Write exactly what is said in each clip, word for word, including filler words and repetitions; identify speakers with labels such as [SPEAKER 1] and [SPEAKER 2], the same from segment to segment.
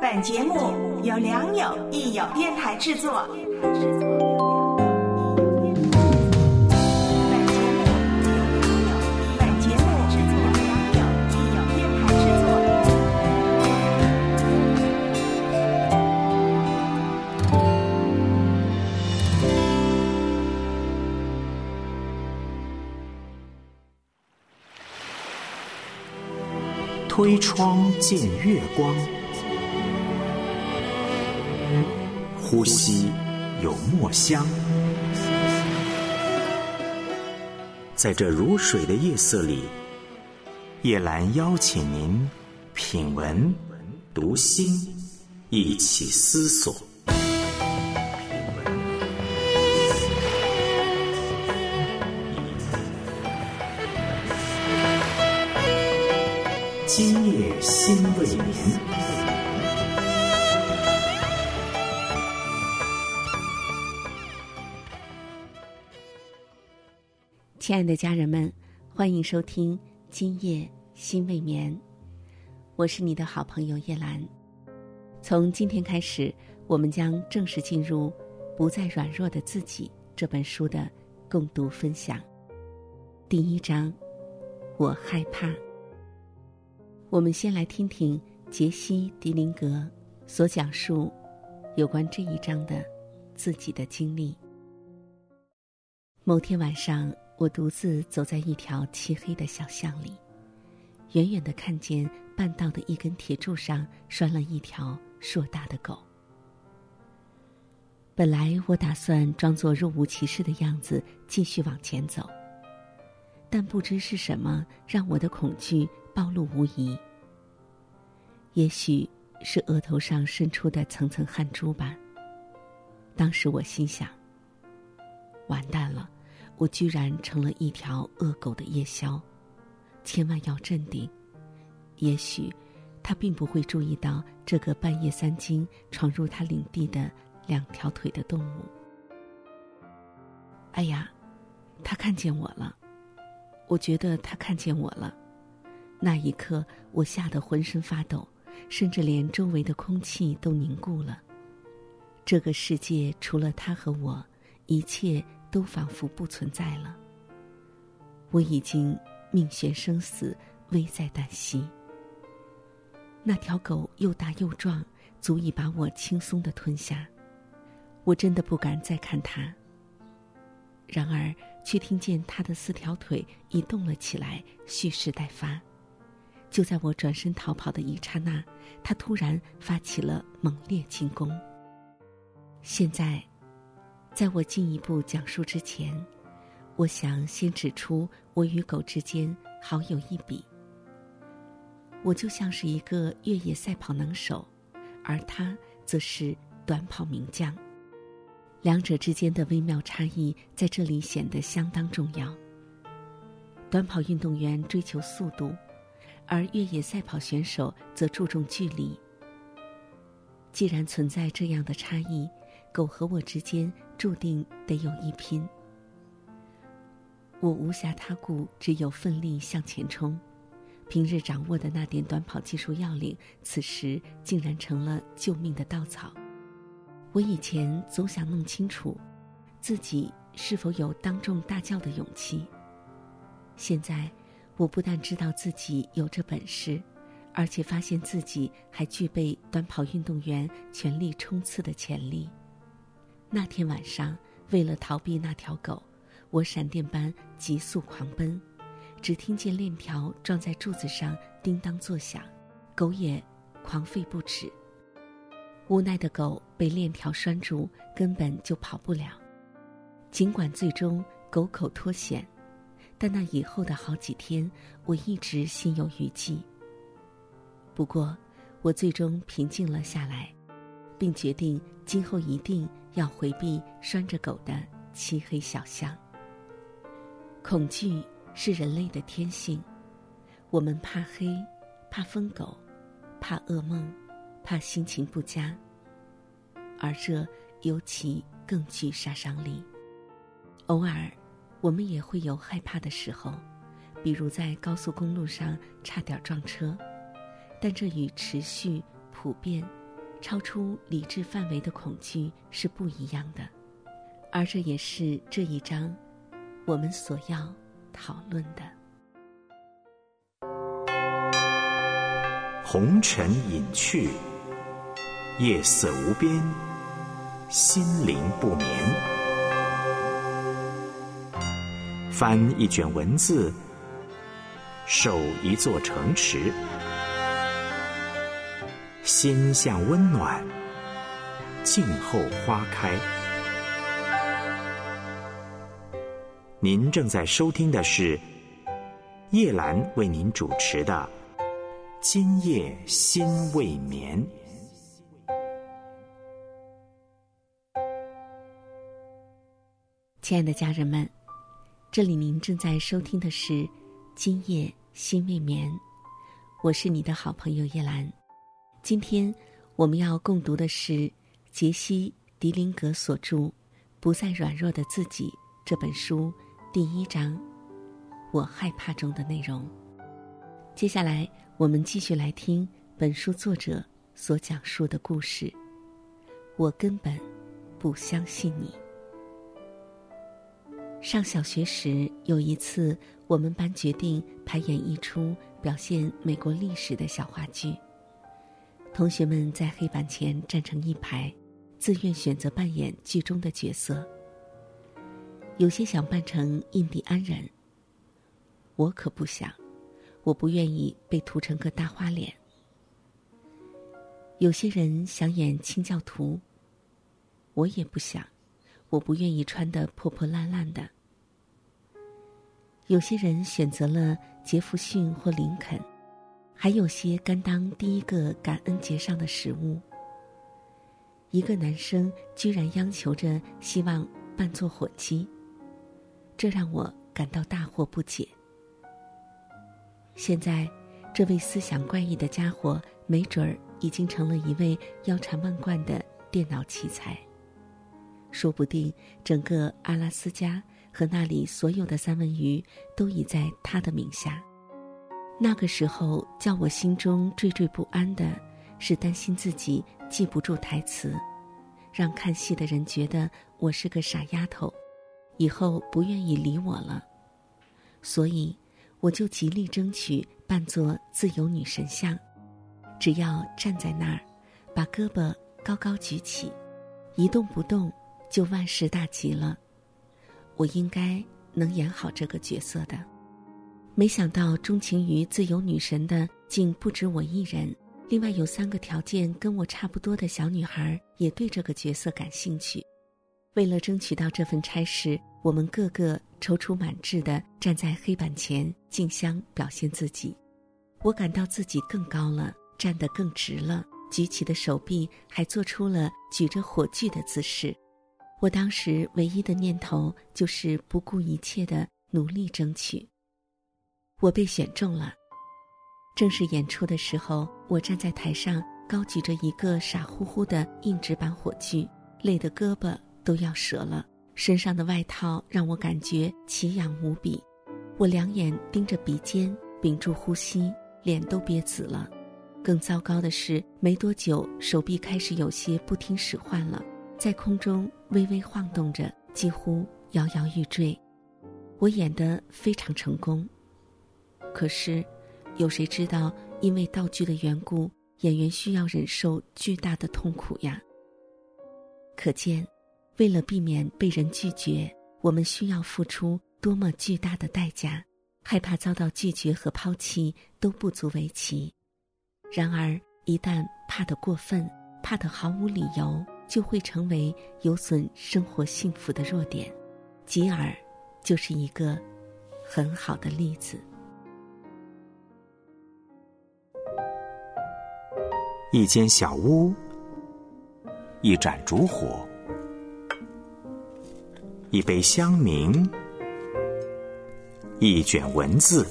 [SPEAKER 1] 本节目由良友益友电台制作。
[SPEAKER 2] 推窗见月光，呼吸有墨香。在这如水的夜色里，叶兰邀请您品文读心，一起思索。今夜心未眠。
[SPEAKER 3] 亲爱的家人们，欢迎收听今夜心未眠，我是你的好朋友叶兰。从今天开始，我们将正式进入《不再软弱的自己》这本书的共读分享。第一章，我害怕。我们先来听听杰西·迪林格所讲述有关这一章的自己的经历。某天晚上，我独自走在一条漆黑的小巷里，远远地看见半道的一根铁柱上拴了一条硕大的狗。本来我打算装作若无其事的样子继续往前走，但不知是什么让我的恐惧暴露无遗。也许是额头上渗出的层层汗珠吧。当时我心想，完蛋了，我居然成了一条恶狗的夜宵，千万要镇定。也许他并不会注意到这个半夜三更闯入他领地的两条腿的动物。哎呀，他看见我了，我觉得他看见我了。那一刻，我吓得浑身发抖，甚至连周围的空气都凝固了。这个世界除了他和我，一切都仿佛不存在了。我已经命悬生死，危在旦夕。那条狗又大又壮，足以把我轻松地吞下。我真的不敢再看它。然而，却听见它的四条腿已动了起来，蓄势待发。就在我转身逃跑的一刹那，他突然发起了猛烈进攻。现在，在我进一步讲述之前，我想先指出我与狗之间好有一比。我就像是一个越野赛跑能手，而他则是短跑名将。两者之间的微妙差异在这里显得相当重要。短跑运动员追求速度，而越野赛跑选手则注重距离。既然存在这样的差异，狗和我之间注定得有一拼。我无暇他顾，只有奋力向前冲。平日掌握的那点短跑技术要领，此时竟然成了救命的稻草。我以前总想弄清楚自己是否有当众大叫的勇气，现在我不但知道自己有这本事，而且发现自己还具备短跑运动员全力冲刺的潜力。那天晚上，为了逃避那条狗，我闪电般急速狂奔，只听见链条撞在柱子上叮当作响，狗也狂吠不止。无奈的狗被链条拴住，根本就跑不了。尽管最终狗口脱险，但那以后的好几天，我一直心有余悸。不过，我最终平静了下来，并决定今后一定要回避拴着狗的漆黑小巷。恐惧是人类的天性，我们怕黑，怕疯狗，怕噩梦，怕心情不佳，而这尤其更具杀伤力。偶尔，我们也会有害怕的时候，比如在高速公路上差点撞车，但这与持续、普遍超出理智范围的恐惧是不一样的，而这也是这一章我们所要讨论的。
[SPEAKER 2] 红尘隐去，夜色无边，心灵不眠。翻一卷文字，守一座城池，心向温暖，静候花开。您正在收听的是叶兰为您主持的今夜心未眠。
[SPEAKER 3] 亲爱的家人们，这里您正在收听的是今夜心未眠，我是你的好朋友叶兰。今天我们要共读的是杰西·迪林格所著《不再软弱的自己》这本书第一章我害怕中的内容。接下来我们继续来听本书作者所讲述的故事。我根本不相信你。上小学时，有一次我们班决定排演一出表现美国历史的小话剧。同学们在黑板前站成一排，自愿选择扮演剧中的角色。有些想扮成印第安人，我可不想，我不愿意被涂成个大花脸。有些人想演清教徒，我也不想，我不愿意穿得破破烂烂的。有些人选择了杰弗逊或林肯，还有些甘当第一个感恩节上的食物。一个男生居然央求着希望扮作火鸡，这让我感到大惑不解。现在这位思想怪异的家伙没准儿已经成了一位腰缠万贯的电脑奇才，说不定整个阿拉斯加和那里所有的三文鱼都已在他的名下。那个时候叫我心中惴惴不安的是担心自己记不住台词，让看戏的人觉得我是个傻丫头，以后不愿意理我了。所以我就极力争取扮作自由女神像，只要站在那儿，把胳膊高高举起，一动不动，就万事大吉了。我应该能演好这个角色的。没想到钟情于自由女神的竟不止我一人，另外有三个条件跟我差不多的小女孩也对这个角色感兴趣。为了争取到这份差事，我们个个踌躇满志地站在黑板前竞相表现自己。我感到自己更高了，站得更直了，举起的手臂还做出了举着火炬的姿势。我当时唯一的念头就是不顾一切地努力争取。我被选中了。正式演出的时候，我站在台上高举着一个傻乎乎的硬纸板火炬，累得胳膊都要折了，身上的外套让我感觉奇痒无比。我两眼盯着鼻尖，屏住呼吸，脸都憋紫了。更糟糕的是，没多久手臂开始有些不听使唤了，在空中微微晃动着，几乎摇摇欲坠。我演得非常成功，可是有谁知道因为道具的缘故，演员需要忍受巨大的痛苦呀。可见为了避免被人拒绝，我们需要付出多么巨大的代价，害怕遭到拒绝和抛弃都不足为奇。然而一旦怕得过分，怕得毫无理由，就会成为有损生活幸福的弱点。吉尔就是一个很好的例子。
[SPEAKER 2] 一间小屋，一盏烛火，一杯香茗，一卷文字。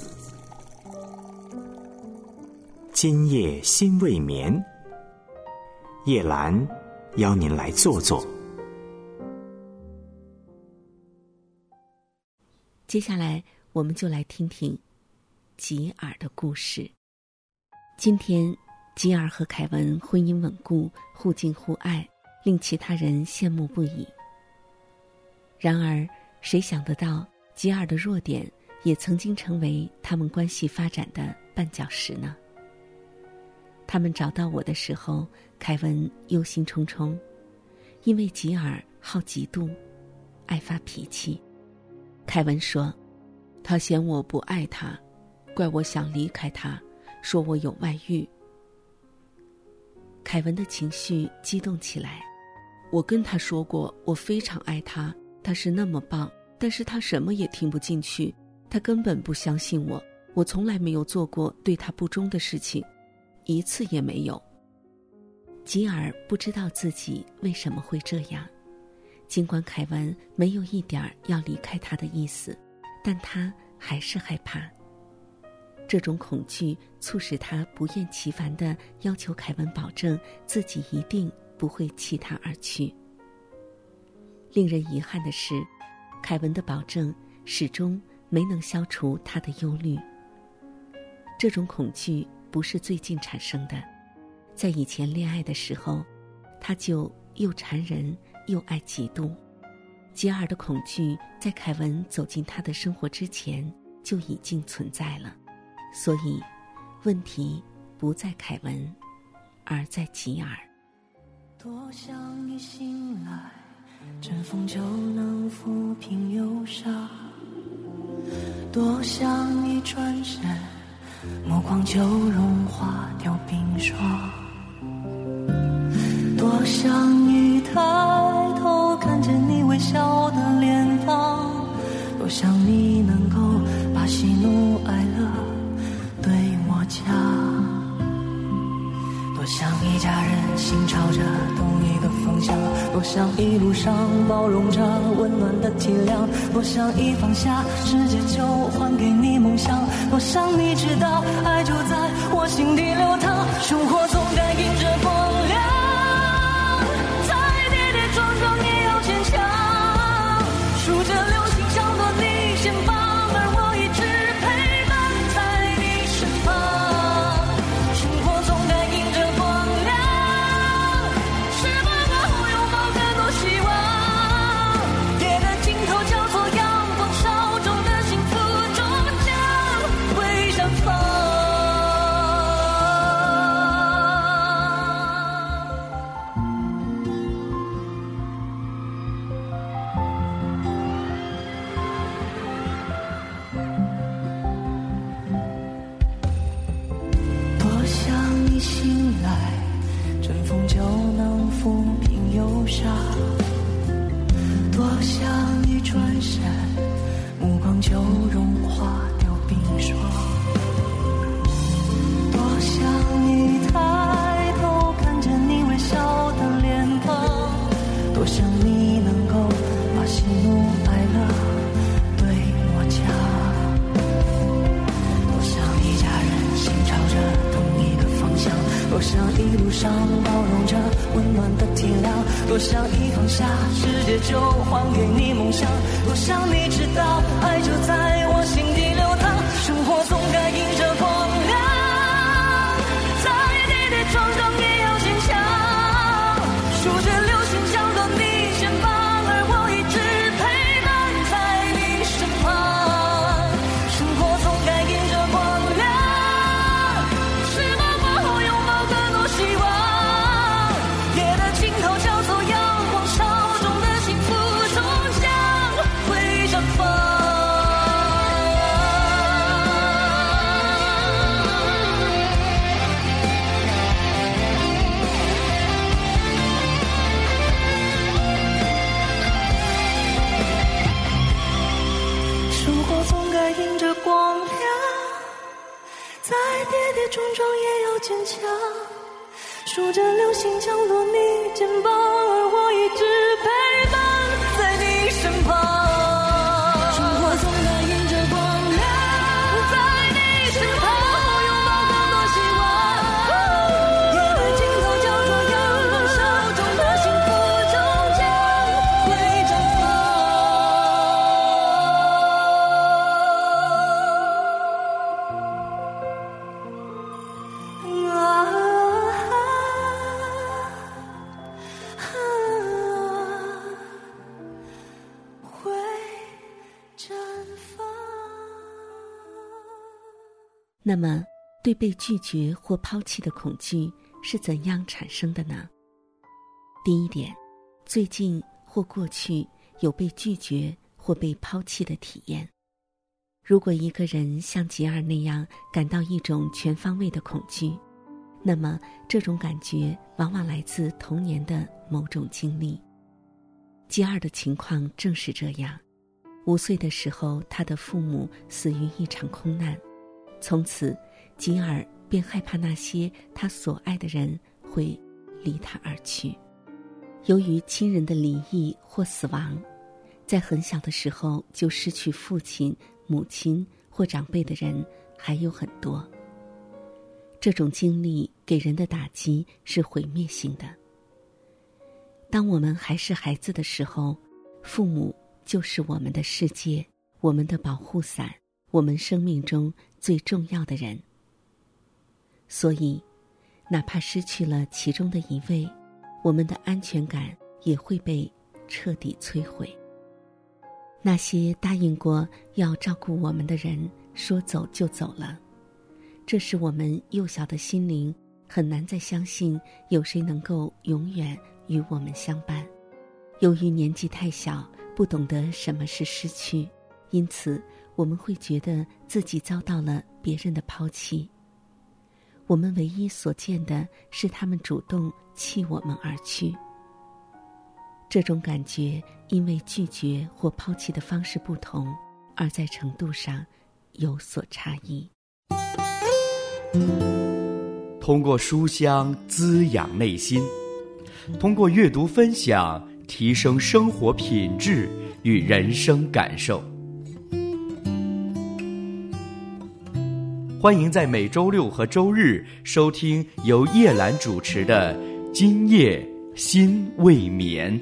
[SPEAKER 2] 今夜心未眠，叶兰邀您来坐坐。
[SPEAKER 3] 接下来我们就来听听吉尔的故事。今天吉尔和凯文婚姻稳固，互敬互爱，令其他人羡慕不已。然而，谁想得到吉尔的弱点也曾经成为他们关系发展的绊脚石呢？他们找到我的时候，凯文忧心忡忡，因为吉尔好嫉妒，爱发脾气。凯文说，他嫌我不爱他，怪我想离开他，说我有外遇。凯文的情绪激动起来，我跟他说过我非常爱他，他是那么棒，但是他什么也听不进去，他根本不相信我，我从来没有做过对他不忠的事情，一次也没有。吉尔不知道自己为什么会这样，尽管凯文没有一点要离开他的意思，但他还是害怕。这种恐惧促使他不厌其烦地要求凯文保证自己一定不会弃他而去。令人遗憾的是，凯文的保证始终没能消除他的忧虑。这种恐惧不是最近产生的，在以前恋爱的时候，他就又缠人又爱嫉妒。吉尔的恐惧在凯文走进他的生活之前就已经存在了，所以问题不在凯文，而在吉尔。
[SPEAKER 4] 多想你醒来，阵风就能抚平忧伤，多想你转身，目光就融化掉冰霜，多想你抬头看见你微笑的脸庞，多想你能够把喜怒哀乐对我讲，多想一家人心朝着同一个方向，多想一路上包容着温暖的体谅，多想一放下世界就还给你梦想，多想你知道爱就在我心底流淌，生活总该迎着光亮，再跌跌撞撞也要坚强，数着流星降落你肩膀，而我一直陪伴在你身旁，生活总该迎着光亮，失望过后拥抱更多希望，夜的尽头叫做阳光，烧中的幸福终将会绽放。多想你醒来，阵风就能抚平忧伤，多想你转身，目光就融化掉冰霜，多想你抬头看见你微笑的脸庞，多想你能够把喜怒哀乐对我讲，多想一家人心朝着同一个方向，多想一路上包容着温暖的体谅，多想一放下世界就还给你梦想，多想你知道爱就在我心底流淌，生活总该迎着光亮，再跌跌撞撞也要坚强，数着流星降落你肩膀，而我一直陪伴在你身旁，生活总该迎着光亮，失望过后拥抱更多希望，夜的尽头叫做阳光，烧中的幸福终将会绽放。生活总该迎着光亮，再跌跌撞撞也要坚强，数着流星降落你肩膀，而我一直陪伴在你身旁，生活总该迎着光亮，在你身旁拥抱更多希望，夜的尽头叫做阳光，烧中的幸福终将会绽放。啊
[SPEAKER 3] 那么，对被拒绝或抛弃的恐惧是怎样产生的呢？第一点，最近或过去有被拒绝或被抛弃的体验。如果一个人像吉尔那样感到一种全方位的恐惧，那么这种感觉往往来自童年的某种经历。吉尔的情况正是这样。五岁的时候，他的父母死于一场空难，从此吉尔便害怕那些他所爱的人会离他而去。由于亲人的离异或死亡，在很小的时候就失去父亲、母亲或长辈的人还有很多。这种经历给人的打击是毁灭性的。当我们还是孩子的时候，父母就是我们的世界，我们的保护伞，我们生命中最重要的人。所以，哪怕失去了其中的一位，我们的安全感也会被彻底摧毁。那些答应过要照顾我们的人说走就走了，这使我们幼小的心灵很难再相信有谁能够永远与我们相伴。由于年纪太小，不懂得什么是失去，因此我们会觉得自己遭到了别人的抛弃。我们唯一所见的是他们主动弃我们而去。这种感觉因为拒绝或抛弃的方式不同，而在程度上有所差异。
[SPEAKER 5] 通过书香滋养内心，通过阅读分享提升生活品质与人生感受。欢迎在每周六和周日收听由叶兰主持的《今夜心未眠》。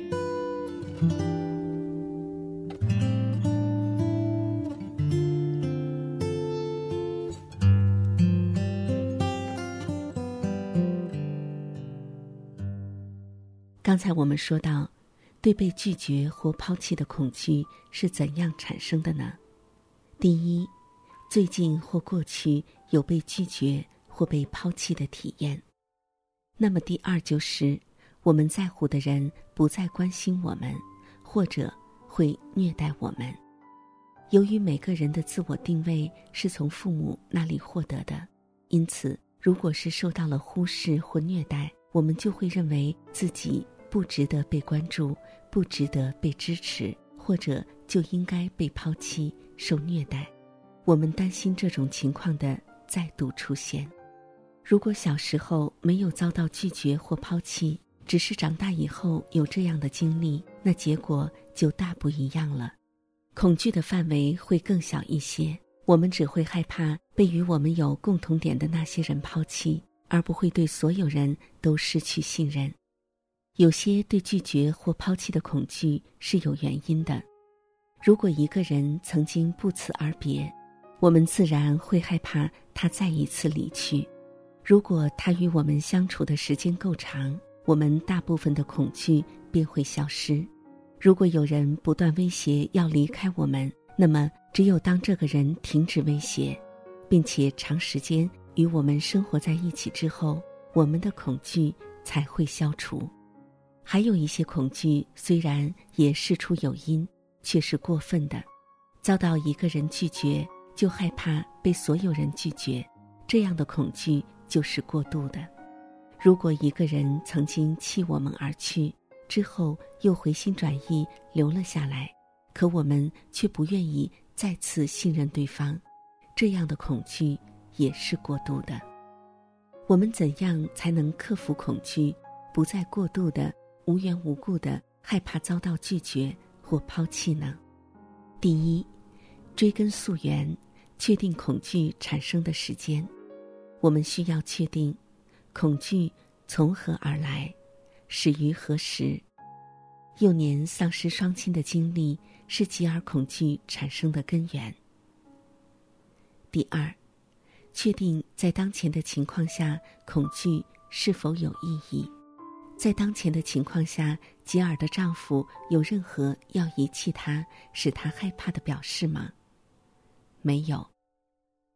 [SPEAKER 3] 刚才我们说到，对被拒绝或抛弃的恐惧是怎样产生的呢？第一，最近或过去有被拒绝或被抛弃的体验。那么第二就是，我们在乎的人不再关心我们，或者会虐待我们。由于每个人的自我定位是从父母那里获得的，因此如果是受到了忽视或虐待，我们就会认为自己不值得被关注，不值得被支持，或者就应该被抛弃、受虐待。我们担心这种情况的再度出现。如果小时候没有遭到拒绝或抛弃，只是长大以后有这样的经历，那结果就大不一样了。恐惧的范围会更小一些，我们只会害怕被与我们有共同点的那些人抛弃，而不会对所有人都失去信任。有些对拒绝或抛弃的恐惧是有原因的。如果一个人曾经不辞而别，我们自然会害怕他再一次离去。如果他与我们相处的时间够长，我们大部分的恐惧便会消失。如果有人不断威胁要离开我们，那么只有当这个人停止威胁，并且长时间与我们生活在一起之后，我们的恐惧才会消除。还有一些恐惧虽然也事出有因，却是过分的。遭到一个人拒绝，就害怕被所有人拒绝，这样的恐惧就是过度的。如果一个人曾经弃我们而去，之后又回心转意留了下来，可我们却不愿意再次信任对方，这样的恐惧也是过度的。我们怎样才能克服恐惧，不再过度的无缘无故的害怕遭到拒绝或抛弃呢？第一，追根溯源，确定恐惧产生的时间。我们需要确定恐惧从何而来，始于何时。幼年丧失双亲的经历是吉尔恐惧产生的根源。第二，确定在当前的情况下恐惧是否有意义。在当前的情况下，吉尔的丈夫有任何要遗弃她、使她害怕的表示吗？没有。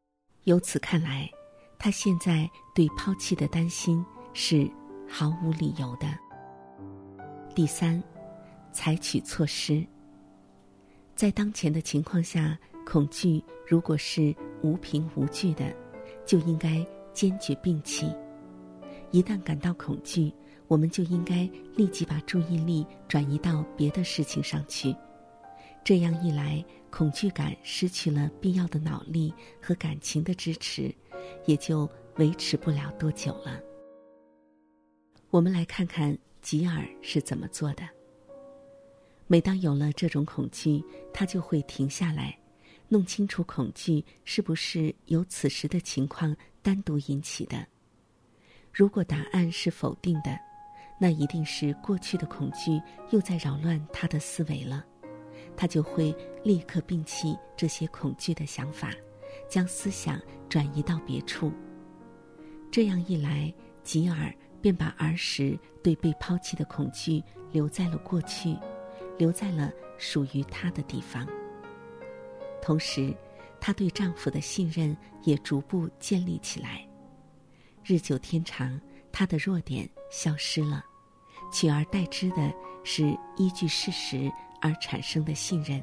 [SPEAKER 3] 由此看来，他现在对抛弃的担心是毫无理由的。第三，采取措施。在当前的情况下，恐惧如果是无凭无据的，就应该坚决摒弃。一旦感到恐惧，我们就应该立即把注意力转移到别的事情上去。这样一来，恐惧感失去了必要的脑力和感情的支持，也就维持不了多久了。我们来看看吉尔是怎么做的。每当有了这种恐惧，他就会停下来，弄清楚恐惧是不是由此时的情况单独引起的。如果答案是否定的，那一定是过去的恐惧又在扰乱他的思维了。他就会立刻摒弃这些恐惧的想法，将思想转移到别处。这样一来，吉尔便把儿时对被抛弃的恐惧留在了过去，留在了属于他的地方。同时，她对丈夫的信任也逐步建立起来。日久天长，她的弱点消失了，取而代之的是依据事实而产生的信任。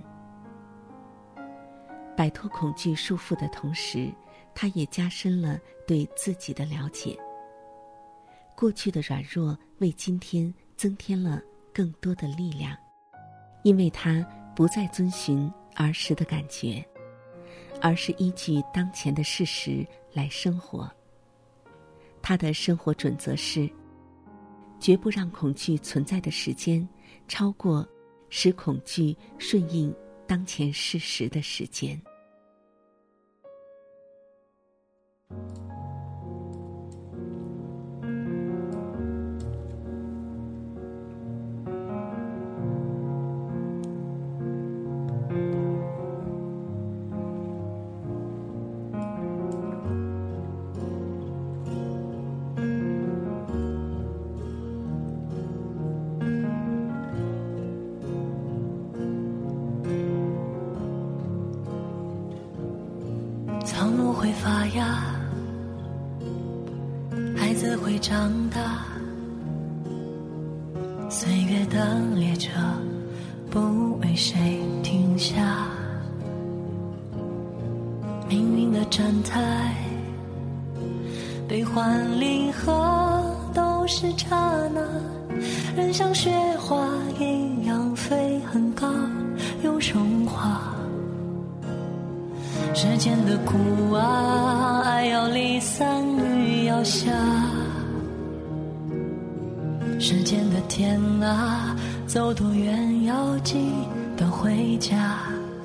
[SPEAKER 3] 摆脱恐惧束缚的同时，她也加深了对自己的了解。过去的软弱为今天增添了更多的力量，因为她不再遵循儿时的感觉，而是依据当前的事实来生活。她的生活准则是，绝不让恐惧存在的时间超过使恐惧顺应当前事实的时间。
[SPEAKER 4] 草木会发芽，孩子会长大，岁月的列车不为谁停下，命运的站台悲欢离合都是刹那，人像雪花一样飞很高又融化。时间的苦啊，爱要离散雨要下，时间的天啊，走多远要记得回家。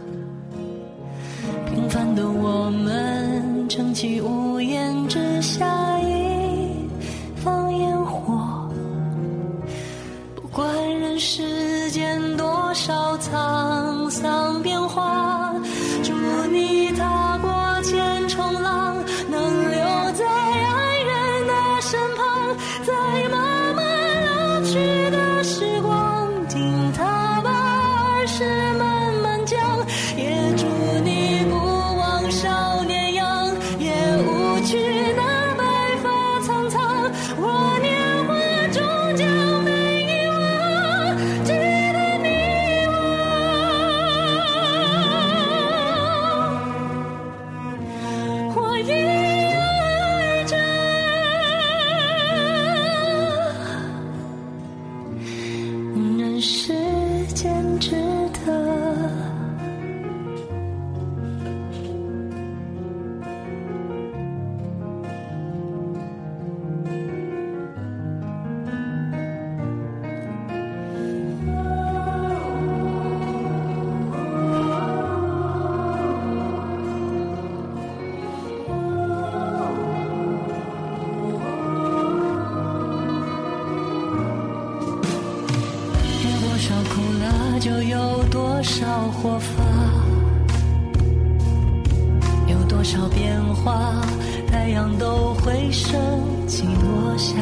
[SPEAKER 4] 平凡的我们撑起屋檐之下一放烟火，不管人世间多少沧桑变化，祝你踏过千重浪，能留在爱人的身旁，在慢慢老去的时光，听它把儿时慢慢讲，也祝你不忘少年样，也无惧那白发苍苍，我年华终将被遗忘，记得你我，我一样爱着，任时间值得。就有多少活法，有多少变化，太阳都会升起落下。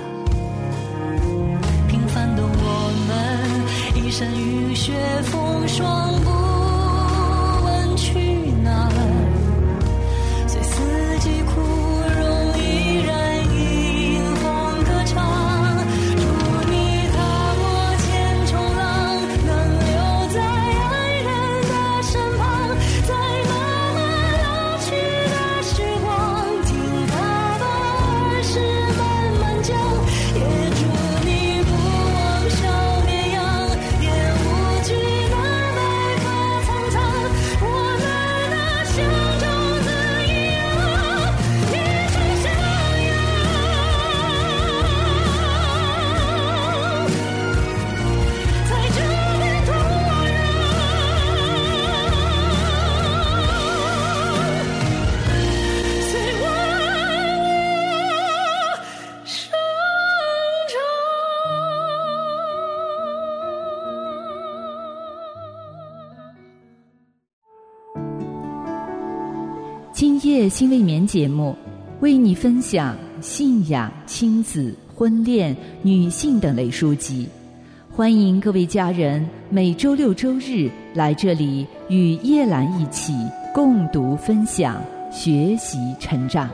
[SPEAKER 4] 平凡的我们，一身雨雪风霜，不问去哪儿，随思
[SPEAKER 6] 今夜心未眠节目为你分享信仰、亲子、婚恋、女性等类书籍。欢迎各位家人每周六周日来这里与叶兰一起共读分享，学习成长。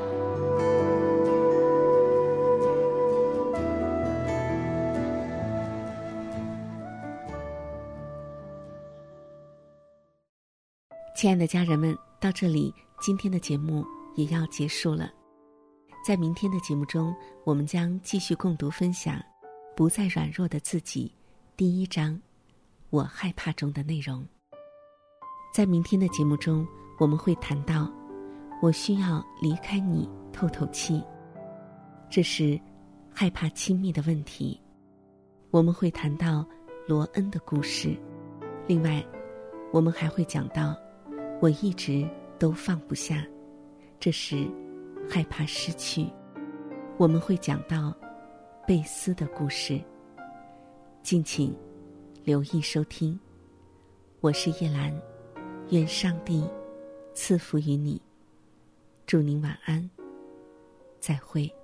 [SPEAKER 3] 亲爱的家人们，到这里今天的节目也要结束了。在明天的节目中，我们将继续共读分享《不再软弱的自己》第一章我害怕中的内容。在明天的节目中，我们会谈到我需要离开你透透气，这是害怕亲密的问题。我们会谈到罗恩的故事，另外我们还会讲到我一直都放不下，这是害怕失去。我们会讲到贝斯的故事，敬请留意收听。我是叶兰，愿上帝赐福于你，祝您晚安，再会。